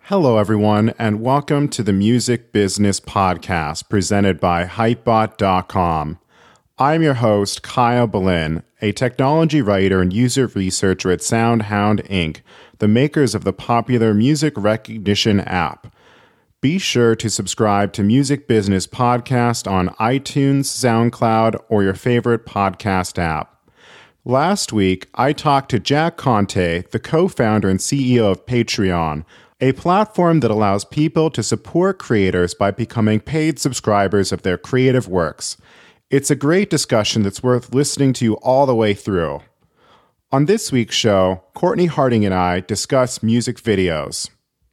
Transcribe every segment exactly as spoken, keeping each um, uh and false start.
Hello, everyone, and welcome to the Music Business Podcast presented by Hypebot dot com. I'm your host, Kyle Boleyn, a technology writer and user researcher at SoundHound Incorporated, the makers of the popular music recognition app. Be sure to subscribe to Music Business Podcast on iTunes, SoundCloud, or your favorite podcast app. Last week, I talked to Jack Conte, the co-founder and C E O of Patreon, a platform that allows people to support creators by becoming paid subscribers of their creative works. It's a great discussion that's worth listening to all the way through. On this week's show, Courtney Harding and I discuss music videos.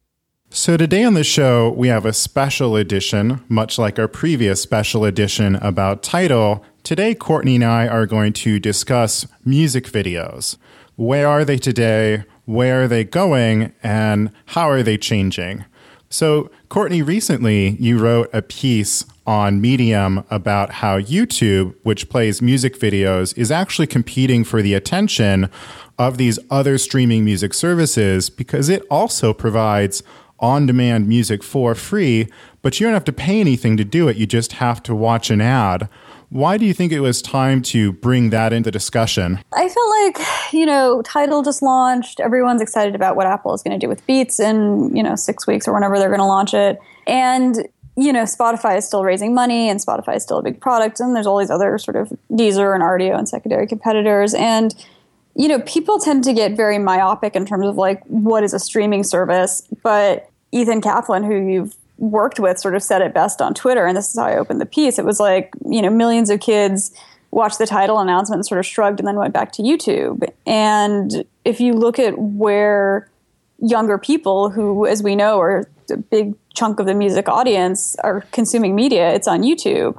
So today on the show, we have a special edition, much like our previous special edition about Tidal. Today, Courtney and I are going to discuss music videos. Where are they today? Where are they going? And how are they changing? So, Courtney, recently you wrote a piece on Medium about how YouTube, which plays music videos, is actually competing for the attention of these other streaming music services because it also provides on-demand music for free, but you don't have to pay anything to do it. You just have to watch an ad. Why do you think it was time to bring that into discussion? I feel like, you know, Tidal just launched. Everyone's excited about what Apple is going to do with Beats in, you know, six weeks or whenever they're going to launch it. And, you know, Spotify is still raising money and Spotify is still a big product. And there's all these other sort of Deezer and Rdio and secondary competitors. And, you know, people tend to get very myopic in terms of like, what is a streaming service? But Ethan Kaplan, who you've worked with, sort of said it best on Twitter, and this is how I opened the piece. It was like, you know, millions of kids watched the Tidal announcement and sort of shrugged and then went back to YouTube. And if you look at where younger people, who, as we know, are a big chunk of the music audience, are consuming media, it's on YouTube.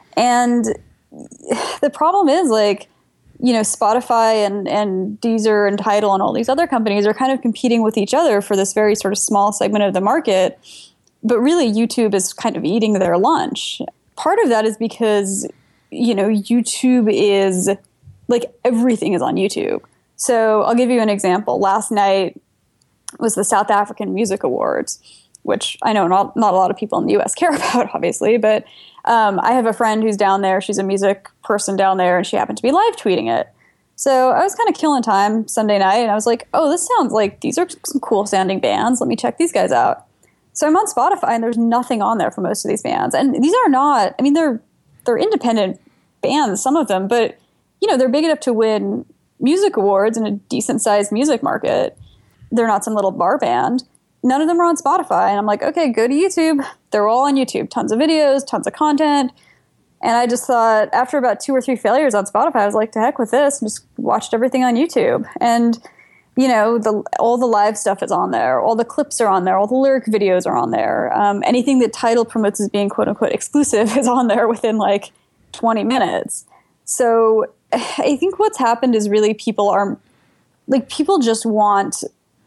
And the problem is, like, you know, Spotify and, and Deezer and Tidal and all these other companies are kind of competing with each other for this very sort of small segment of the market. But really, YouTube is kind of eating their lunch. Part of that is because, you know, YouTube is, like, everything is on YouTube. So I'll give you an example. Last night was the South African Music Awards, which I know not, not a lot of people in the U S care about, obviously. But um, I have a friend who's down there. She's a music person down there, and she happened to be live tweeting it. So I was kind of killing time Sunday night, and I was like, oh, this sounds like these are some cool-sounding bands. Let me check these guys out. So I'm on Spotify, and there's nothing on there for most of these bands. And these are not, I mean, they're they're independent bands, some of them, but, you know, they're big enough to win music awards in a decent-sized music market. They're not some little bar band. None of them are on Spotify. And I'm like, okay, go to YouTube. They're all on YouTube. Tons of videos, tons of content. And I just thought, after about two or three failures on Spotify, I was like, to heck with this, and just watched everything on YouTube. And you know, the, all the live stuff is on there. All the clips are on there. All the lyric videos are on there. Um, anything that Tidal promotes as being quote-unquote exclusive is on there within like twenty minutes. So I think what's happened is really people are, like, people just want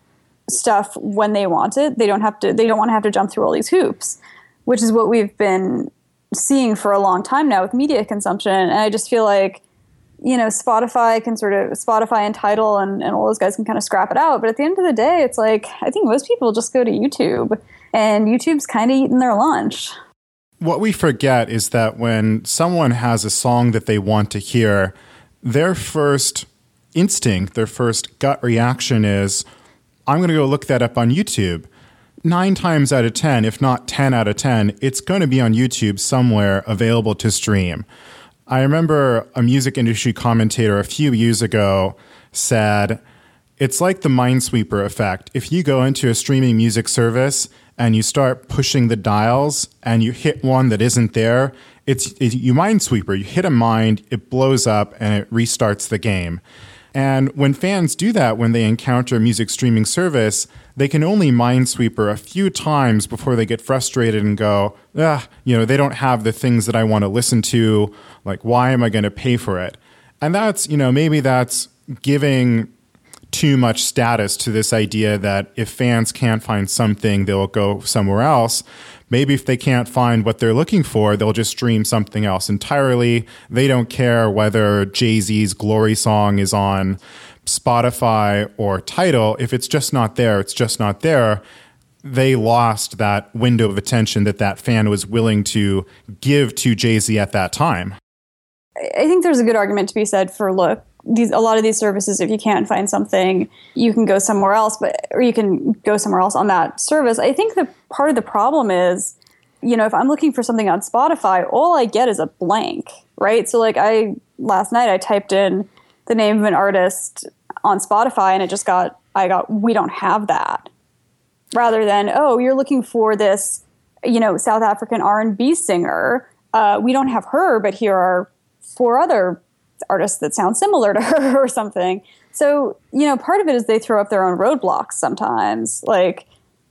stuff when they want it. They don't have to, they don't want to have to jump through all these hoops, which is what we've been seeing for a long time now with media consumption. And I just feel like, you know, Spotify can sort of, Spotify and Tidal and, and all those guys can kind of scrap it out. But at the end of the day, it's like, I think most people just go to YouTube, and YouTube's kind of eating their lunch. What we forget is that when someone has a song that they want to hear, their first instinct, their first gut reaction is, I'm going to go look that up on YouTube. Nine times out of ten, if not ten out of ten, it's going to be on YouTube somewhere available to stream. I remember a music industry commentator a few years ago said, it's like the Minesweeper effect. If you go into a streaming music service and you start pushing the dials and you hit one that isn't there, it's it, you Minesweeper. You hit a mind, it blows up, and it restarts the game. And when fans do that, when they encounter a music streaming service, they can only Minesweeper a few times before they get frustrated and go, ah, you know, they don't have the things that I want to listen to. Like, why am I going to pay for it? And that's, you know, maybe that's giving too much status to this idea that if fans can't find something, they'll go somewhere else. Maybe if they can't find what they're looking for, they'll just stream something else entirely. They don't care whether Jay-Z's Glory song is on Spotify or Tidal. If it's just not there, it's just not there. they lost that window of attention that that fan was willing to give to Jay-Z at that time. I think there's a good argument to be said for, look, these, a lot of these services, if you can't find something, you can go somewhere else, but or you can go somewhere else on that service. I think the part of the problem is, you know, if I'm looking for something on Spotify, all I get is a blank, right? So like I, last night I typed in the name of an artist on Spotify and it just got, I got, we don't have that. Rather than, oh, you're looking for this, you know, South African R and B singer. Uh, we don't have her, but here are four other artists that sound similar to her or something. So, you know, part of it is they throw up their own roadblocks sometimes. Like,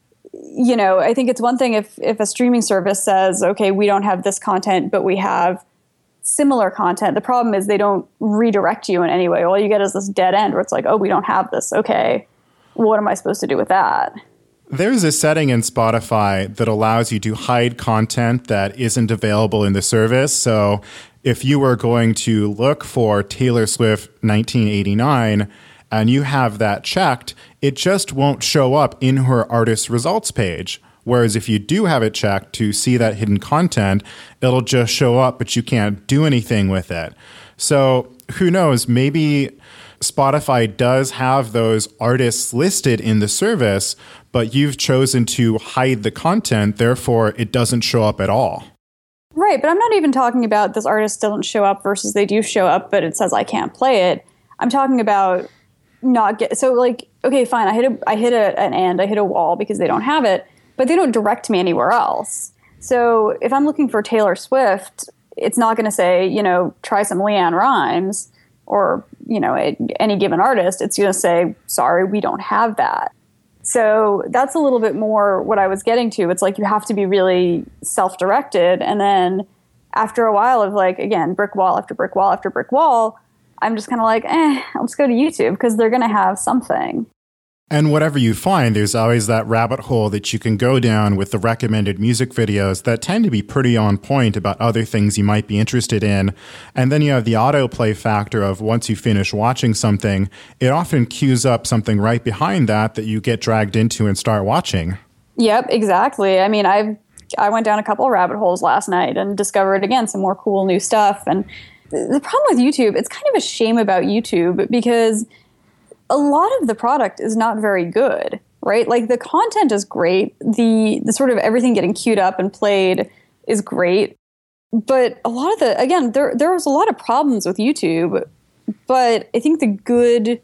you know, I think it's one thing if, if a streaming service says, okay, we don't have this content, but we have similar content. The problem is they don't redirect you in any way. All you get is this dead end where it's like, oh, we don't have this. Okay, what am I supposed to do with that? There's a setting in Spotify that allows you to hide content that isn't available in the service. So if you were going to look for Taylor Swift nineteen eighty-nine and you have that checked, it just won't show up in her artist results page. Whereas if you do have it checked to see that hidden content, it'll just show up, but you can't do anything with it. So who knows, maybe Spotify does have those artists listed in the service, but you've chosen to hide the content, therefore it doesn't show up at all. Right, but I'm not even talking about this artist doesn't show up versus they do show up, but it says I can't play it. I'm talking about not get so like, okay, fine, I hit a I hit a, an end, I hit a wall because they don't have it, but they don't direct me anywhere else. So if I'm looking for Taylor Swift, it's not going to say, you know, try some Leanne Rimes or, you know, a, any given artist. It's going to say, sorry, we don't have that. So that's a little bit more what I was getting to. It's like you have to be really self-directed. And then after a while of like, again, brick wall after brick wall after brick wall, I'm just kind of like, eh, I'll just go to YouTube because they're going to have something. And whatever you find, there's always that rabbit hole that you can go down with the recommended music videos that tend to be pretty on point about other things you might be interested in. And then you have the autoplay factor of once you finish watching something, it often queues up something right behind that that you get dragged into and start watching. Yep, exactly. I mean, I've I went down a couple of rabbit holes last night and discovered, again, some more cool new stuff. And the problem with YouTube, it's kind of a shame about YouTube because a lot of the product is not very good, right? Like the content is great. The the sort of everything getting queued up and played is great. But a lot of the, again, there there was a lot of problems with YouTube, but I think the good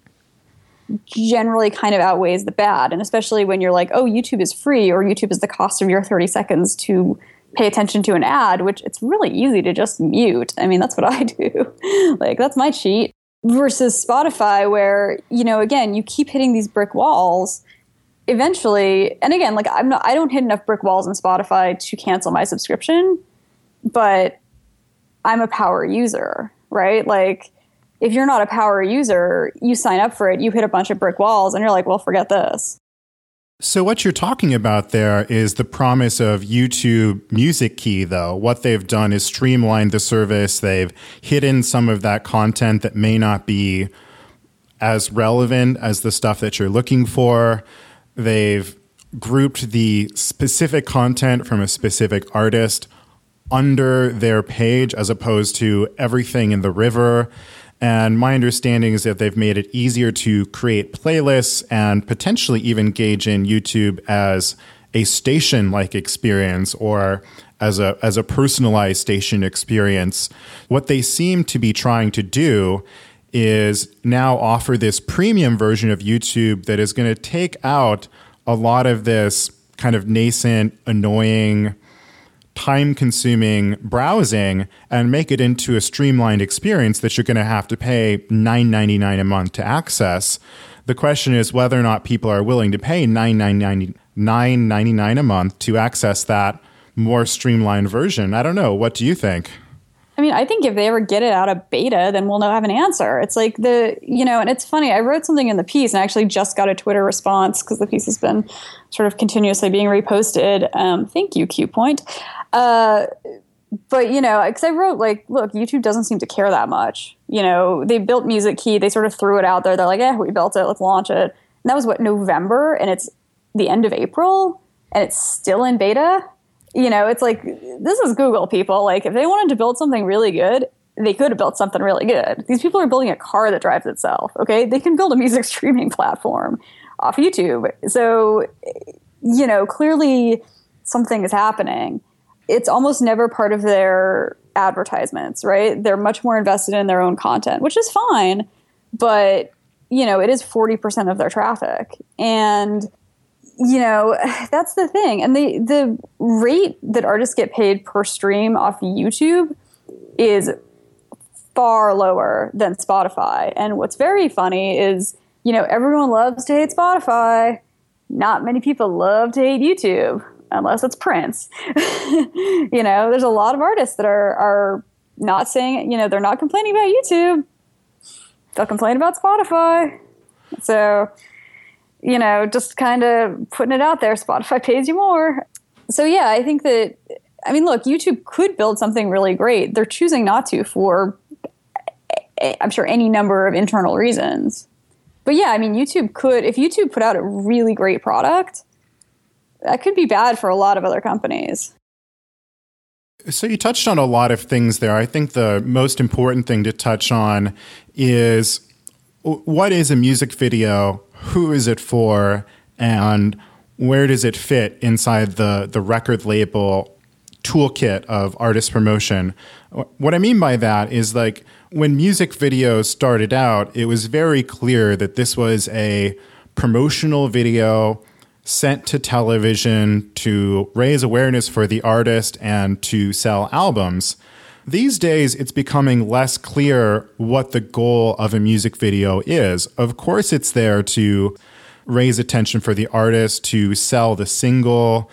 generally kind of outweighs the bad. And especially when you're like, oh, YouTube is free or YouTube is the cost of your thirty seconds to pay attention to an ad, which it's really easy to just mute. I mean, that's what I do. Like, that's my cheat. Versus Spotify where, you know, again, you keep hitting these brick walls eventually. And again, like I'm not, I don't hit enough brick walls in Spotify to cancel my subscription, but I'm a power user, right? Like if you're not a power user, you sign up for it, you hit a bunch of brick walls and you're like, well, forget this. So what you're talking about there is the promise of YouTube Music Key, though. What they've done is streamlined the service. They've hidden some of that content that may not be as relevant as the stuff that you're looking for. They've grouped the specific content from a specific artist under their page as opposed to everything in the river. And my understanding is that they've made it easier to create playlists and potentially even gauge in YouTube as a station-like experience or as a as a personalized station experience. What they seem to be trying to do is now offer this premium version of YouTube that is going to take out a lot of this kind of nascent, annoying, time-consuming browsing and make it into a streamlined experience that you're going to have to pay nine ninety-nine a month to access. The question is whether or not people are willing to pay nine ninety-nine a month to access that more streamlined version. I don't know. What do you think? I mean, I think if they ever get it out of beta, then we'll know have an answer. It's like the, you know, and it's funny. I wrote something in the piece and I actually just got a Twitter response because the piece has been sort of continuously being reposted. Um, thank you, Q Point. Uh, but, you know, because I wrote like, look, YouTube doesn't seem to care that much. You know, they built Music Key. They sort of threw it out there. They're like, eh, we built it. Let's launch it. And that was what, November? And it's the end of April. and it's still in beta. You know, it's like, this is Google, people. Like, if they wanted to build something really good, they could have built something really good. These people are building a car that drives itself, okay? They can build a music streaming platform off YouTube. So, you know, clearly something is happening. It's almost never part of their advertisements, right? They're much more invested in their own content, which is fine, but, you know, it is forty percent of their traffic. And, you know, that's the thing. And the, the rate that artists get paid per stream off YouTube is far lower than Spotify. And what's very funny is, you know, everyone loves to hate Spotify. Not many people love to hate YouTube, unless it's Prince. You know, there's a lot of artists that are are not saying, you know, they're not complaining about YouTube. They'll complain about Spotify. So, you know, just kind of putting it out there, Spotify pays you more. So, yeah, I think that, I mean, look, YouTube could build something really great. They're choosing not to for, I'm sure, any number of internal reasons. But yeah, I mean, YouTube could, if YouTube put out a really great product, that could be bad for a lot of other companies. So you touched on a lot of things there. I think the most important thing to touch on is, what is a music video? Who is it for? And where does it fit inside the, the record label toolkit of artist promotion? What I mean by that is, like, when music videos started out, it was very clear that this was a promotional video sent to television to raise awareness for the artist and to sell albums. These days, it's becoming less clear what the goal of a music video is. Of course, it's there to raise attention for the artist, to sell the single,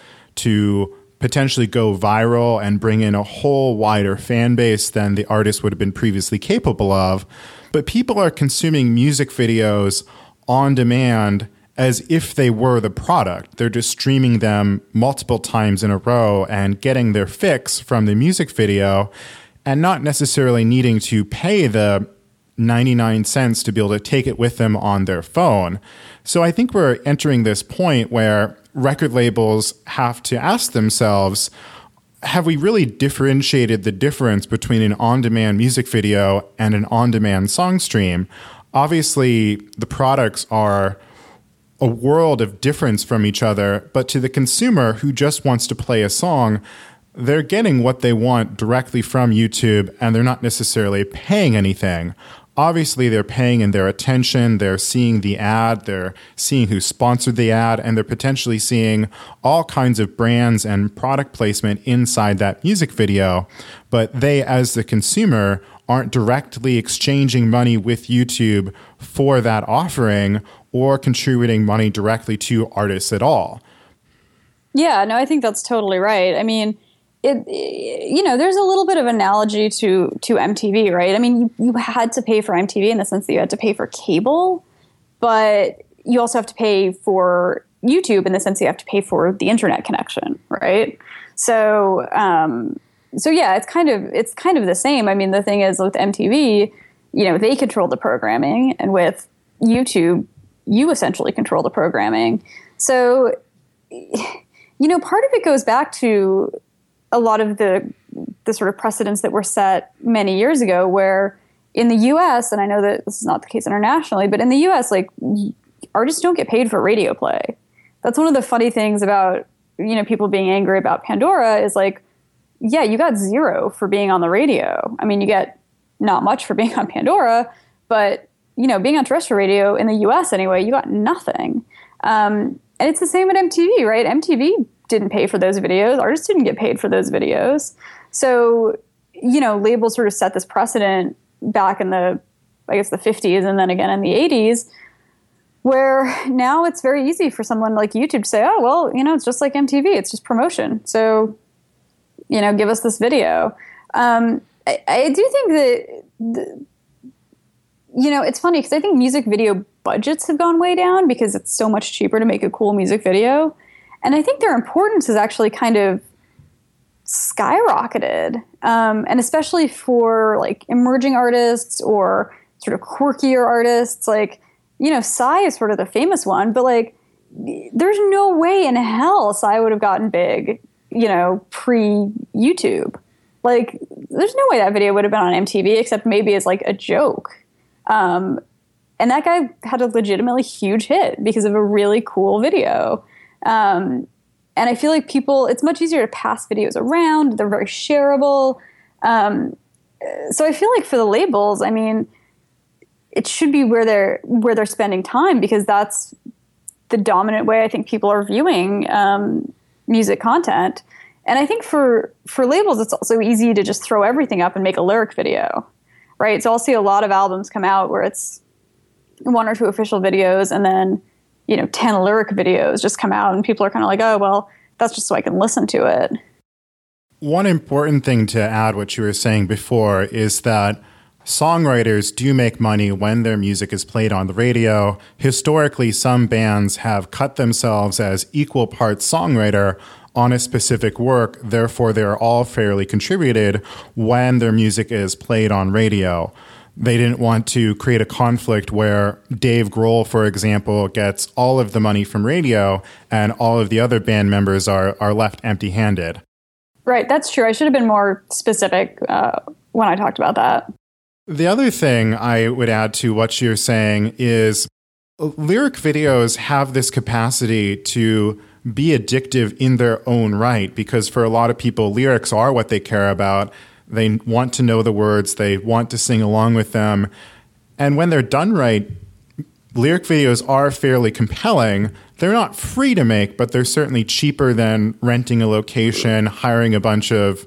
to potentially go viral and bring in a whole wider fan base than the artist would have been previously capable of. But people are consuming music videos on demand as if they were the product. They're just streaming them multiple times in a row and getting their fix from the music video, and not necessarily needing to pay the ninety-nine cents to be able to take it with them on their phone. So I think we're entering this point where record labels have to ask themselves, have we really differentiated the difference between an on-demand music video and an on-demand song stream? Obviously, the products are a world of difference from each other, but to the consumer who just wants to play a song, they're getting what they want directly from YouTube, and they're not necessarily paying anything. Obviously, they're paying in their attention, they're seeing the ad, they're seeing who sponsored the ad, and they're potentially seeing all kinds of brands and product placement inside that music video. But they, as the consumer, aren't directly exchanging money with YouTube for that offering or contributing money directly to artists at all. Yeah, no, I think that's totally right. I mean, it, you know, there's a little bit of analogy to to M T V, right? I mean, you, you had to pay for M T V in the sense that you had to pay for cable, but you also have to pay for YouTube in the sense that you have to pay for the internet connection, right? So, um, so yeah, it's kind of it's kind of the same. I mean, the thing is with M T V, you know, they control the programming, and with YouTube, you essentially control the programming. So, you know, part of it goes back to a lot of the the sort of precedents that were set many years ago, where in the U S, and I know that this is not the case internationally, but in the U S, like, artists don't get paid for radio play. That's one of the funny things about, you know, people being angry about Pandora is, like, yeah, you got zero for being on the radio. I mean, you get not much for being on Pandora, but, you know, being on terrestrial radio in the U S anyway, you got nothing. Um, and it's the same at M T V, right? M T V didn't pay for those videos. Artists didn't get paid for those videos. So, you know, labels sort of set this precedent back in the, I guess, the fifties and then again in the eighties, where now it's very easy for someone like YouTube to say, oh, well, you know, it's just like M T V. It's just promotion. So, you know, give us this video. Um, I, I do think that, the, you know, it's funny because I think music video budgets have gone way down because it's so much cheaper to make a cool music video. And I think their importance has actually kind of skyrocketed. Um, and especially for, like, emerging artists or sort of quirkier artists. Like, you know, Psy is sort of the famous one, but, like, there's no way in hell Psy would have gotten big, you know, pre-YouTube. Like, there's no way that video would have been on M T V, except maybe as like a joke. Um, and that guy had a legitimately huge hit because of a really cool video. Um, and I feel like people, it's much easier to pass videos around. They're very shareable. Um, so I feel like for the labels, I mean, it should be where they're where they're spending time, because that's the dominant way I think people are viewing um, music content. And I think for for labels, it's also easy to just throw everything up and make a lyric video, right? So I'll see a lot of albums come out where it's one or two official videos, and then, you know, ten lyric videos just come out, and people are kind of like, oh, well, that's just so I can listen to it. One important thing to add what you were saying before is that songwriters do make money when their music is played on the radio. Historically, some bands have cut themselves as equal parts songwriter on a specific work. Therefore, they're all fairly contributed when their music is played on radio. They didn't want to create a conflict where Dave Grohl, for example, gets all of the money from radio and all of the other band members are, are left empty-handed. Right, that's true. I should have been more specific uh, when I talked about that. The other thing I would add to what you're saying is lyric videos have this capacity to be addictive in their own right, because for a lot of people, lyrics are what they care about. They want to know the words. They want to sing along with them. And when they're done right, lyric videos are fairly compelling. They're not free to make, but they're certainly cheaper than renting a location, hiring a bunch of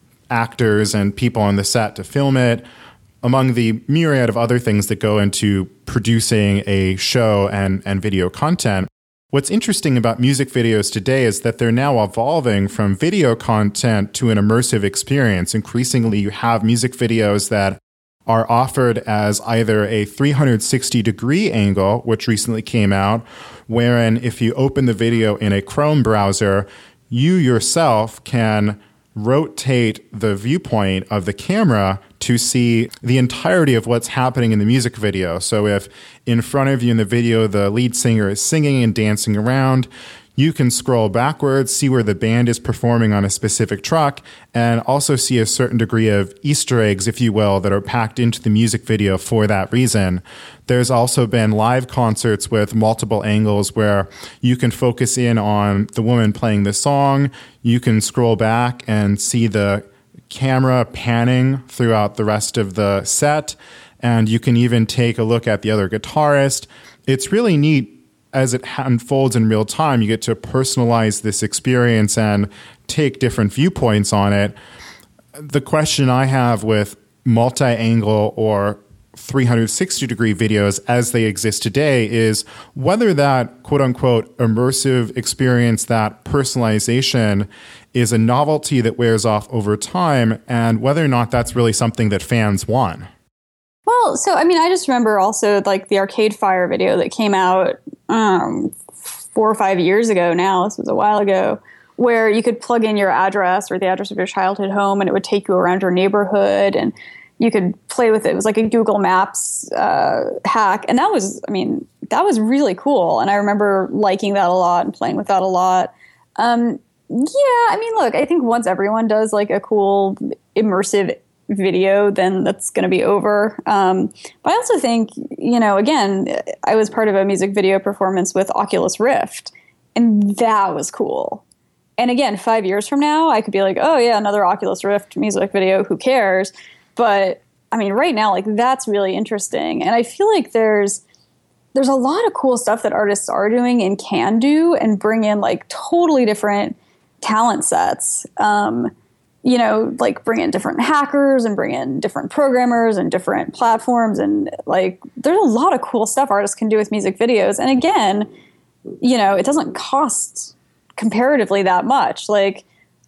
actors and people on the set to film it, among the myriad of other things that go into producing a show and, and video content. What's interesting about music videos today is that they're now evolving from video content to an immersive experience. Increasingly, you have music videos that are offered as either a three hundred sixty degree angle, which recently came out, wherein if you open the video in a Chrome browser, you yourself can rotate the viewpoint of the camera to see the entirety of what's happening in the music video. So if in front of you in the video, the lead singer is singing and dancing around, you can scroll backwards, see where the band is performing on a specific track, and also see a certain degree of Easter eggs, if you will, that are packed into the music video for that reason. There's also been live concerts with multiple angles where you can focus in on the woman playing the song, you can scroll back and see the camera panning throughout the rest of the set, and you can even take a look at the other guitarist. It's really neat. As it unfolds in real time, you get to personalize this experience and take different viewpoints on it. The question I have with multi-angle or three hundred sixty degree videos as they exist today is whether that quote-unquote immersive experience, that personalization, is a novelty that wears off over time, and whether or not that's really something that fans want. Well, so, I mean, I just remember also, like, the Arcade Fire video that came out um, four or five years ago now. This was a while ago, where you could plug in your address or the address of your childhood home, and it would take you around your neighborhood, and you could play with it. It was like a Google Maps uh, hack. And that was, I mean, that was really cool. And I remember liking that a lot and playing with that a lot. Um, yeah, I mean, look, I think once everyone does, like, a cool, immersive video, then that's going to be over. Um, but I also think, you know, again, I was part of a music video performance with Oculus Rift, and that was cool. And again, five years from now, I could be like, oh yeah, another Oculus Rift music video, who cares? But I mean, right now, like, that's really interesting. And I feel like there's, there's a lot of cool stuff that artists are doing and can do and bring in, like, totally different talent sets. Um, you know, like, bring in different hackers and bring in different programmers and different platforms. And, like, there's a lot of cool stuff artists can do with music videos. And again, you know, it doesn't cost comparatively that much. Like,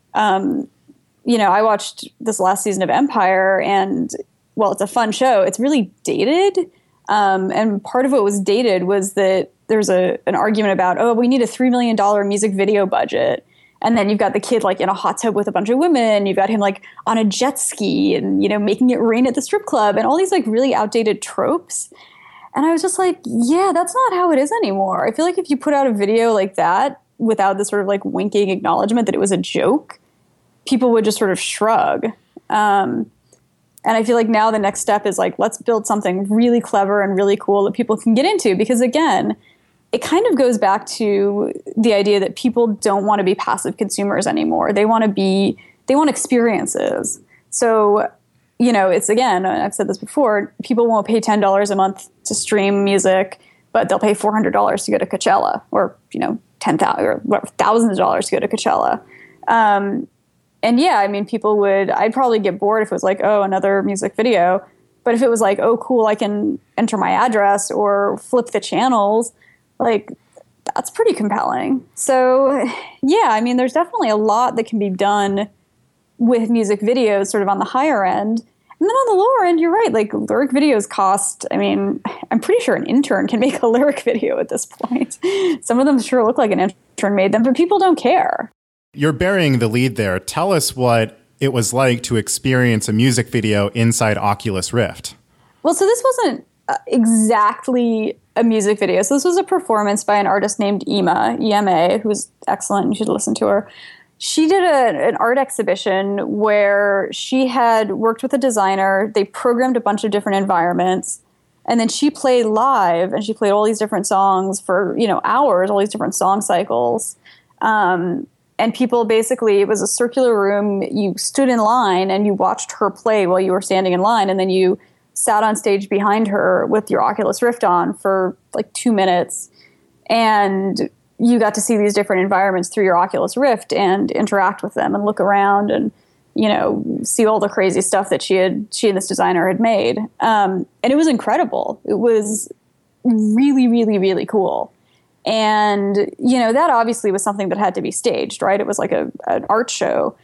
um, you know, I watched this last season of Empire, and, well, it's a fun show. It's really dated. Um, and part of what was dated was that there's a an argument about, oh, we need a three million dollars music video budget. And then you've got the kid, like, in a hot tub with a bunch of women. You've got him, like, on a jet ski and, you know, making it rain at the strip club and all these, like, really outdated tropes. And I was just like, yeah, that's not how it is anymore. I feel like if you put out a video like that without the sort of like winking acknowledgement that it was a joke, people would just sort of shrug. Um, and I feel like now the next step is like, let's build something really clever and really cool that people can get into. Because again, it kind of goes back to the idea that people don't want to be passive consumers anymore. They want to be, they want experiences. So, you know, it's again, I've said this before, people won't pay ten dollars a month to stream music, but they'll pay four hundred dollars to go to Coachella, or, you know, ten thousand or whatever, thousands of dollars to go to Coachella. Um, and yeah, I mean, people would, I'd probably get bored if it was like, oh, another music video. But if it was like, oh, cool, I can enter my address or flip the channels, like, that's pretty compelling. So, yeah, I mean, there's definitely a lot that can be done with music videos sort of on the higher end. And then on the lower end, you're right, like lyric videos cost, I mean, I'm pretty sure an intern can make a lyric video at this point. Some of them sure look like an intern made them, but people don't care. You're burying the lead there. Tell us what it was like to experience a music video inside Oculus Rift. Well, so this wasn't uh, exactly a music video. So this was a performance by an artist named Ema, E M A, who's excellent. You should listen to her. She did a, an art exhibition where she had worked with a designer. They programmed a bunch of different environments. And then she played live, and she played all these different songs for, you know, hours, all these different song cycles. Um, and people basically, it was a circular room. You stood in line and you watched her play while you were standing in line. And then you sat on stage behind her with your Oculus Rift on for like two minutes. And you got to see these different environments through your Oculus Rift and interact with them and look around and, you know, see all the crazy stuff that she had, she and this designer had made. Um, and it was incredible. It was really, really, really cool. And, you know, that obviously was something that had to be staged, right? It was like a, an art show.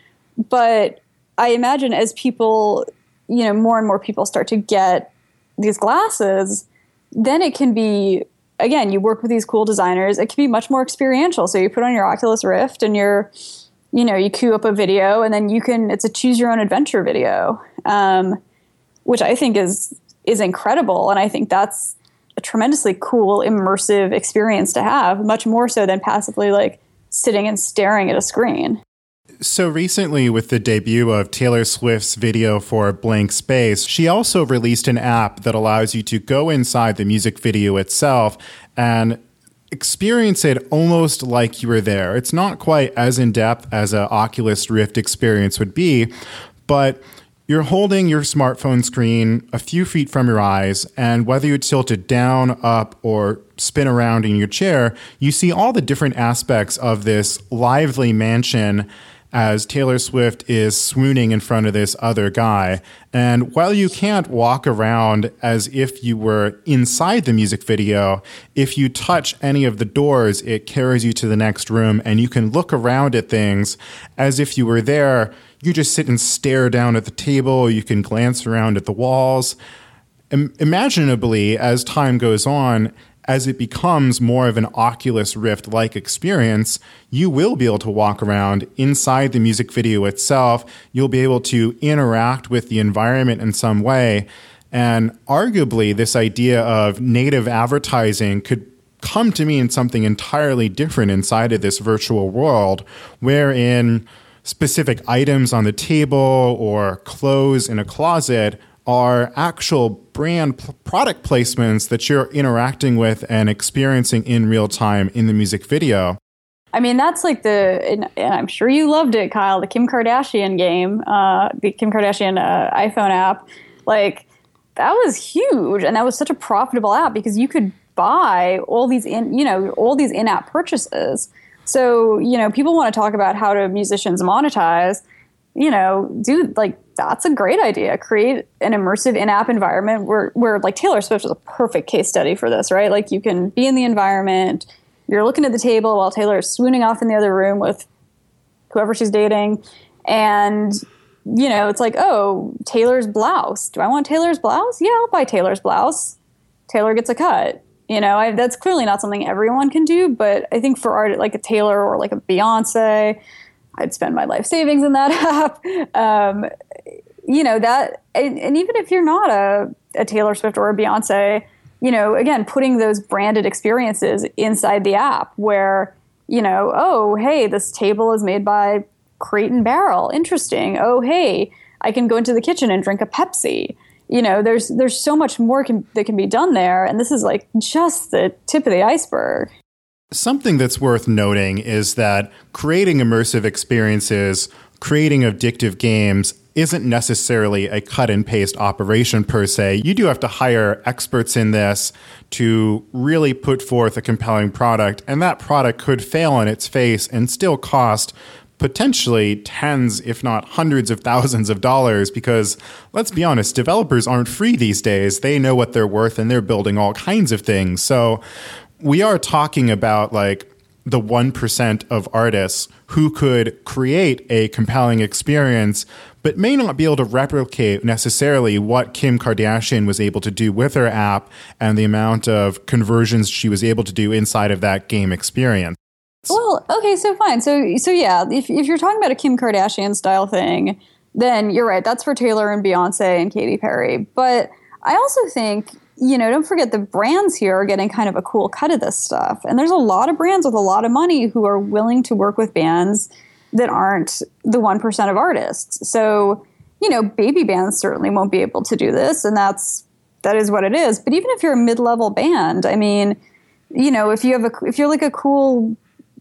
But I imagine as people, you know, more and more people start to get these glasses, then it can be, again, you work with these cool designers, it can be much more experiential. So you put on your Oculus Rift and you're, you know, you queue up a video, and then you can, it's a choose your own adventure video, um, which I think is, is incredible. And I think that's a tremendously cool, immersive experience to have, much more so than passively like sitting and staring at a screen. So recently, with the debut of Taylor Swift's video for Blank Space, she also released an app that allows you to go inside the music video itself and experience it almost like you were there. It's not quite as in-depth as an Oculus Rift experience would be, but you're holding your smartphone screen a few feet from your eyes, and whether you tilt it down, up, or spin around in your chair, you see all the different aspects of this lively mansion as Taylor Swift is swooning in front of this other guy. And while you can't walk around as if you were inside the music video, if you touch any of the doors, it carries you to the next room, and you can look around at things as if you were there. You just sit and stare down at the table. You can glance around at the walls. Im- imaginably, as time goes on, as it becomes more of an Oculus Rift-like experience, you will be able to walk around inside the music video itself. You'll be able to interact with the environment in some way. And arguably, this idea of native advertising could come to mean something entirely different inside of this virtual world, wherein specific items on the table or clothes in a closet are actual brand p- product placements that you're interacting with and experiencing in real time in the music video. I mean, that's like the, and, and I'm sure you loved it, Kyle, the Kim Kardashian game, uh, the Kim Kardashian uh, iPhone app. Like, that was huge. And that was such a profitable app because you could buy all these in, you know, all these in-app purchases. So, you know, people want to talk about how do musicians monetize, you know, dude, like, that's a great idea. Create an immersive in-app environment where, where like Taylor Swift is a perfect case study for this, right? Like, you can be in the environment, you're looking at the table while Taylor is swooning off in the other room with whoever she's dating. And, you know, it's like, oh, Taylor's blouse. Do I want Taylor's blouse? Yeah, I'll buy Taylor's blouse. Taylor gets a cut. You know, I, that's clearly not something everyone can do, but I think for art like a Taylor or like a Beyonce, I'd spend my life savings in that app. Um, you know, that, and, and even if you're not a, a Taylor Swift or a Beyonce, you know, again, putting those branded experiences inside the app where, you know, oh, hey, this table is made by Crate and Barrel. Interesting. Oh, hey, I can go into the kitchen and drink a Pepsi. You know, there's there's so much more can, that can be done there. And this is like just the tip of the iceberg. Something that's worth noting is that creating immersive experiences, creating addictive games isn't necessarily a cut and paste operation per se. You do have to hire experts in this to really put forth a compelling product, and that product could fail on its face and still cost potentially tens, if not hundreds of thousands of dollars, because let's be honest, developers aren't free these days. They know what they're worth and they're building all kinds of things. So we are talking about like the one percent of artists who could create a compelling experience, but may not be able to replicate necessarily what Kim Kardashian was able to do with her app and the amount of conversions she was able to do inside of that game experience. Well, okay, so fine. So, so yeah, if if you're talking about a Kim Kardashian style thing, then you're right. That's for Taylor and Beyonce and Katy Perry. But I also think, you know, don't forget the brands here are getting kind of a cool cut of this stuff. And there's a lot of brands with a lot of money who are willing to work with bands that aren't the one percent of artists. So, you know, baby bands certainly won't be able to do this. And that's, that is what it is. But even if you're a mid-level band, I mean, you know, if you have a, if you're like a cool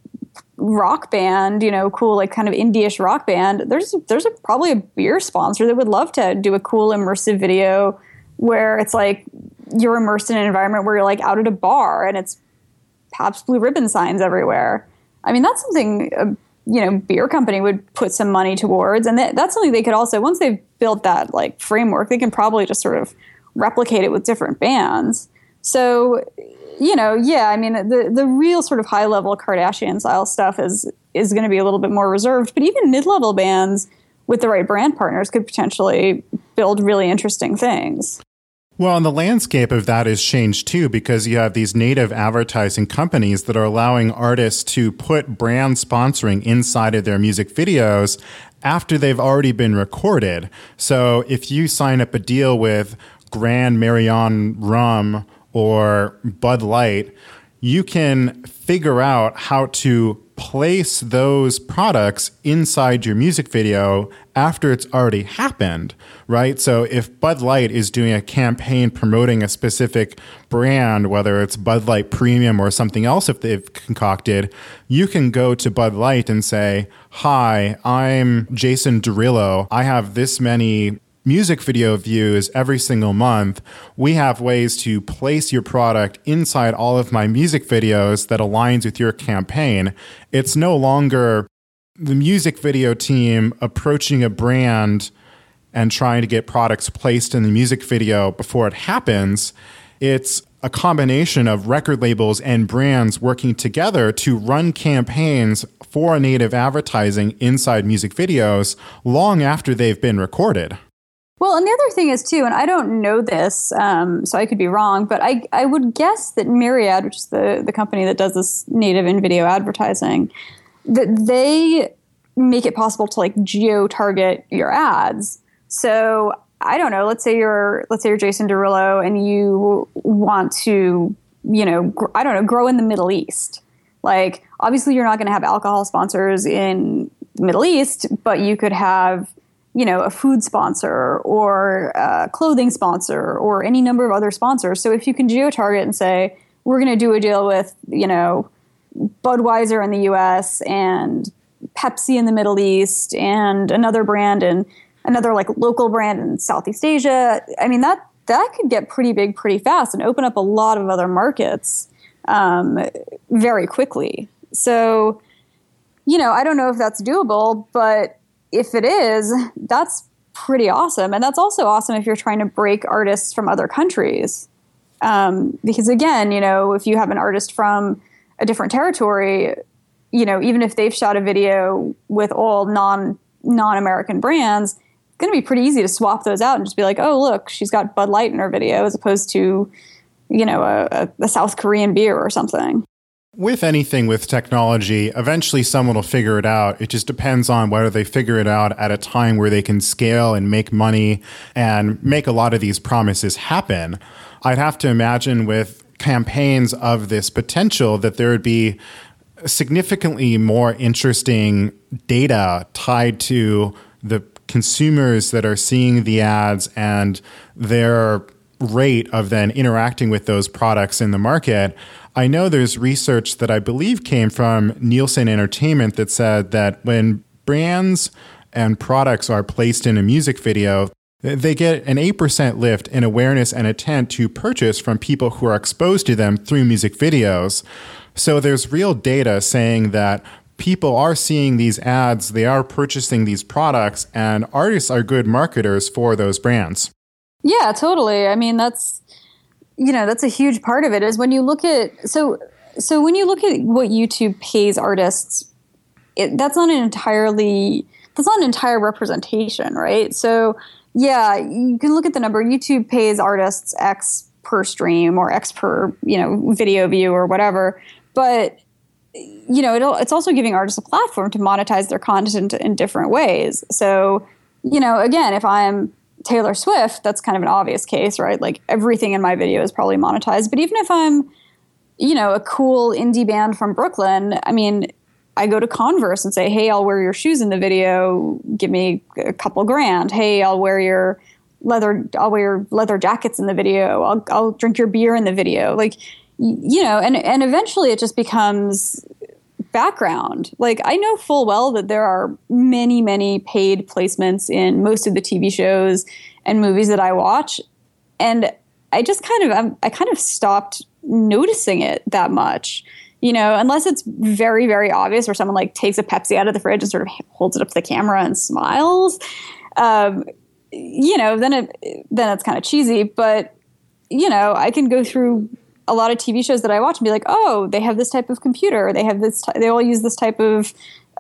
rock band, you know, cool, like kind of indie-ish rock band, there's, there's a, probably a beer sponsor that would love to do a cool immersive video where it's like you're immersed in an environment where you're like out at a bar and it's Pabst Blue Ribbon signs everywhere. I mean, that's something a, you know, beer company would put some money towards. And that, that's something they could also, once they've built that like framework, they can probably just sort of replicate it with different bands. So, you know, yeah, I mean, the the real sort of high-level Kardashian-style stuff is is going to be a little bit more reserved. But even mid-level bands with the right brand partners could potentially build really interesting things. Well, and the landscape of that has changed too, because you have these native advertising companies that are allowing artists to put brand sponsoring inside of their music videos after they've already been recorded. So if you sign up a deal with Grand Marnier Rum or Bud Light, you can figure out how to place those products inside your music video after it's already happened, right? So if Bud Light is doing a campaign promoting a specific brand, whether it's Bud Light Premium or something else if they've concocted, you can go to Bud Light and say, hi, I'm Jason Derulo. I have this many music video views every single month. We have ways to place your product inside all of my music videos that aligns with your campaign. It's no longer the music video team approaching a brand and trying to get products placed in the music video before it happens. It's a combination of record labels and brands working together to run campaigns for native advertising inside music videos long after they've been recorded. Well, and the other thing is, too, and I don't know this, um, so I could be wrong, but I, I would guess that Myriad, which is the, the company that does this native in-video advertising, that they make it possible to, like, geo-target your ads. So, I don't know, let's say you're let's say you're Jason Derulo and you want to, you know, gr- I don't know, grow in the Middle East. Like, obviously you're not going to have alcohol sponsors in the Middle East, but you could have, you know, a food sponsor or a clothing sponsor or any number of other sponsors. So if you can geo-target and say, we're going to do a deal with, you know, Budweiser in the U S and Pepsi in the Middle East and another brand and another like local brand in Southeast Asia. I mean, that, that could get pretty big pretty fast and open up a lot of other markets um, very quickly. So, you know, I don't know if that's doable, but if it is, that's pretty awesome. And that's also awesome if you're trying to break artists from other countries. Um, because again, you know, if you have an artist from a different territory, you know, even if they've shot a video with all non, non-American brands, it's going to be pretty easy to swap those out and just be like, oh, look, she's got Bud Light in her video as opposed to, you know, a, a South Korean beer or something. with anything with technology, eventually someone will figure it out. It just depends on whether they figure it out at a time where they can scale and make money and make a lot of these promises happen. I'd have to imagine with campaigns of this potential that there would be significantly more interesting data tied to the consumers that are seeing the ads and their rate of then interacting with those products in the market. I know there's research that I believe came from Nielsen Entertainment that said that when brands and products are placed in a music video, they get an eight percent lift in awareness and intent to purchase from people who are exposed to them through music videos. So there's real data saying that people are seeing these ads, they are purchasing these products, and artists are good marketers for those brands. Yeah, totally. I mean, that's, you know, that's a huge part of it is when you look at, so, so when you look at what YouTube pays artists, it, that's not an entirely, that's not an entire representation, right? So yeah, you can look at the number. YouTube pays artists X per stream or X per, you know, video view or whatever. But, you know, it, it's also giving artists a platform to monetize their content in different ways. So, you know, again, if I'm Taylor Swift, that's kind of an obvious case, right? Like everything in my video is probably monetized. But even if I'm, you know, a cool indie band from Brooklyn, I mean, I go to Converse and say, hey, I'll wear your shoes in the video. Give me a couple grand. Hey, I'll wear your leather, I'll wear your leather jackets in the video. I'll, I'll drink your beer in the video. Like, you know, and, and eventually it just becomes background. Like, I know full well that there are many, many paid placements in most of the T V shows and movies that I watch. And I just kind of, I'm, I kind of stopped noticing it that much, you know, unless it's very, very obvious where someone like takes a Pepsi out of the fridge and sort of holds it up to the camera and smiles. Um, you know, then it, then it's kind of cheesy, but you know, I can go through a lot of T V shows that I watch and be like, oh, they have this type of computer. They have this, ty- they all use this type of,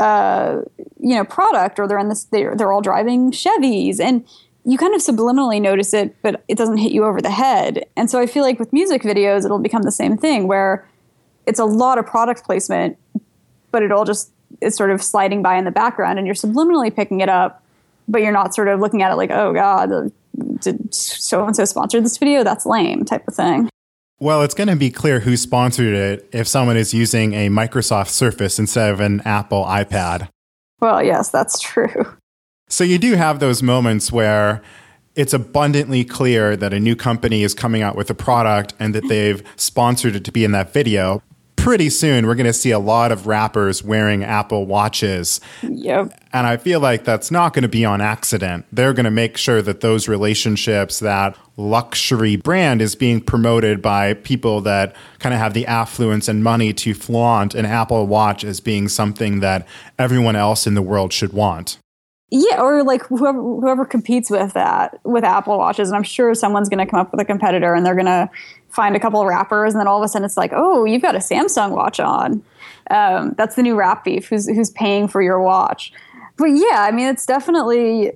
uh, you know, product, or they're in this, they're, they're all driving Chevys, and you kind of subliminally notice it, but it doesn't hit you over the head. And so I feel like with music videos, it'll become the same thing where it's a lot of product placement, but it all just is sort of sliding by in the background and you're subliminally picking it up, but you're not sort of looking at it like, oh God, did so-and-so sponsor this video? That's lame type of thing. Well, it's going to be clear who sponsored it if someone is using a Microsoft Surface instead of an Apple iPad. Well, yes, that's true. So you do have those moments where it's abundantly clear that a new company is coming out with a product and that they've sponsored it to be in that video. Pretty soon, we're going to see a lot of rappers wearing Apple Watches. Yep. And I feel like that's not going to be on accident. They're going to make sure that those relationships, that luxury brand is being promoted by people that kind of have the affluence and money to flaunt an Apple Watch as being something that everyone else in the world should want. Yeah, or like whoever whoever competes with that, with Apple Watches. And I'm sure someone's going to come up with a competitor and they're going to find a couple of rappers, and then all of a sudden it's like, oh, you've got a Samsung watch on. Um, that's the new rap beef, who's who's paying for your watch. But yeah, I mean, it's definitely,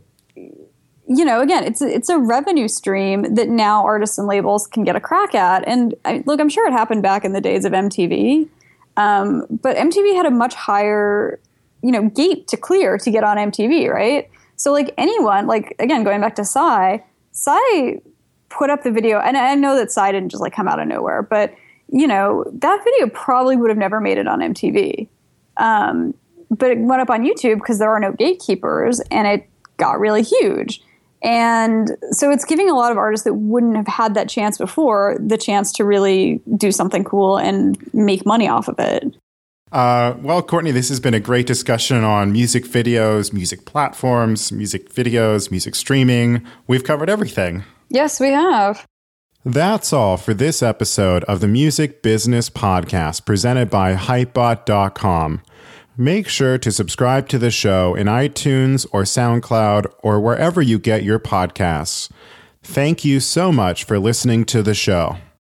you know, again, it's it's a revenue stream that now artists and labels can get a crack at. And I, look, I'm sure it happened back in the days of M T V, um, but M T V had a much higher, you know, gate to clear to get on M T V, right? So like anyone, like again, going back to Psy, Psy put up the video, and I know that Psy didn't just like come out of nowhere, but you know, that video probably would have never made it on M T V. Um, but it went up on YouTube because there are no gatekeepers, and it got really huge. And so it's giving a lot of artists that wouldn't have had that chance before the chance to really do something cool and make money off of it. Uh, well, Courtney, this has been a great discussion on music videos, music platforms, music videos, music streaming. We've covered everything. Yes, we have. That's all for this episode of the Music Business Podcast presented by Hypebot dot com. Make sure to subscribe to the show in iTunes or SoundCloud or wherever you get your podcasts. Thank you so much for listening to the show.